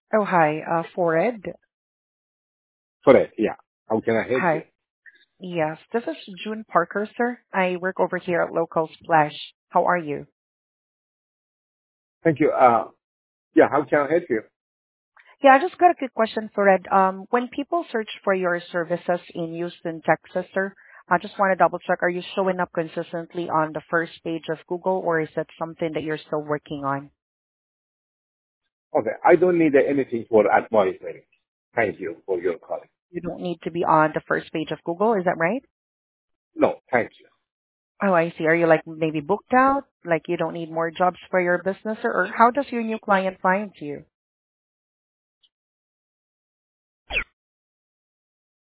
Oh, hi, Fored. Correct. Yeah. How can I help you? Hi. Yes, this is June Parker, sir. I work over here at Local Splash. How are you? Thank you. Yeah. How can I help you? Yeah, I just got a quick question, Fored. When people search for your services in Houston, Texas, sir, I just want to double check, are you showing up consistently on the first page of Google, or is that something that you're still working on? Okay. I don't need anything for advisement. Thank you for your call. You don't need to be on the first page of Google, is that right? No, thank you. Oh, I see. Are you like maybe booked out? Like you don't need more jobs for your business, or how does your new client find you?